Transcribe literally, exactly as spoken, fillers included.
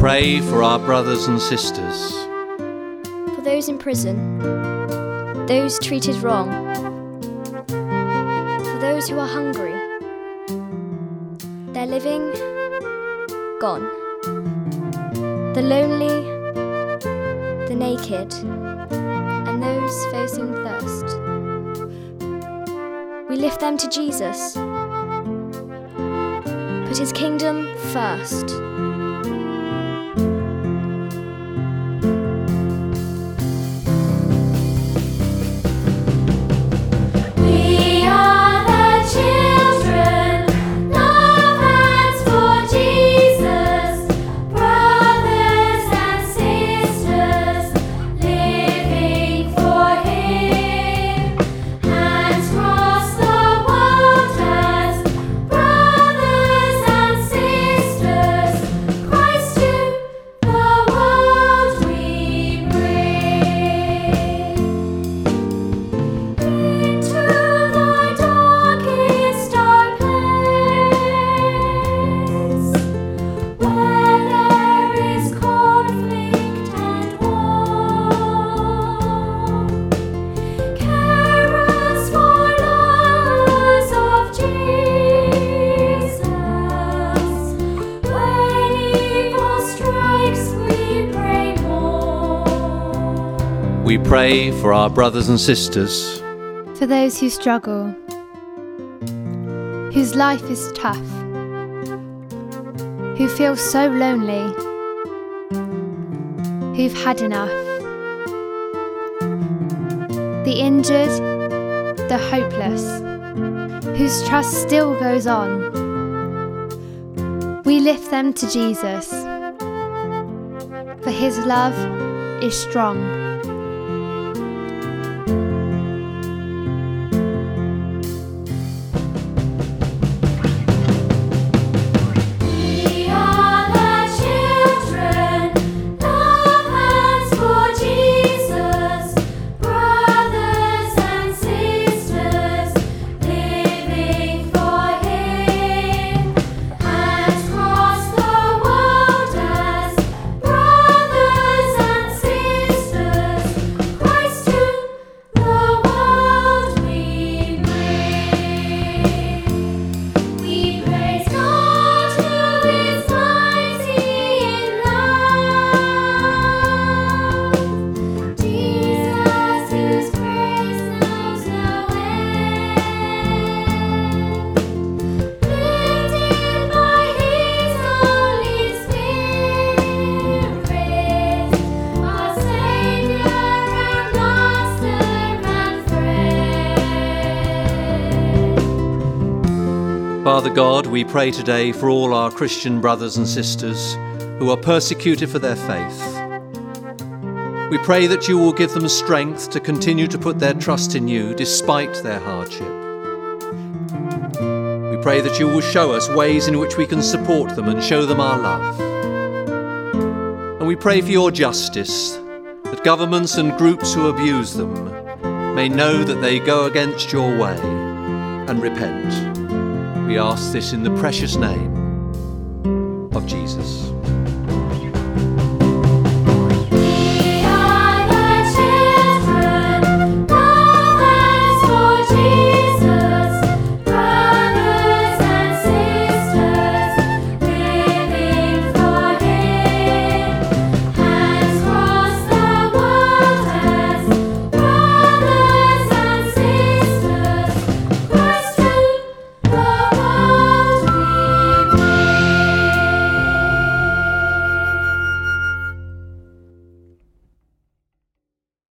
pray for our brothers and sisters. For those in prison, those treated wrong, for those who are hungry, their living gone, the lonely, the naked, and those facing thirst. We lift them to Jesus. Put his kingdom first. We pray for our brothers and sisters. For those who struggle, whose life is tough, who feel so lonely, who've had enough. The injured, the hopeless, whose trust still goes on. We lift them to Jesus, for his love is strong. Father God, we pray today for all our Christian brothers and sisters who are persecuted for their faith. We pray that you will give them strength to continue to put their trust in you despite their hardship. We pray that you will show us ways in which we can support them and show them our love. And we pray for your justice, that governments and groups who abuse them may know that they go against your way and repent. We ask this in the precious name of Jesus.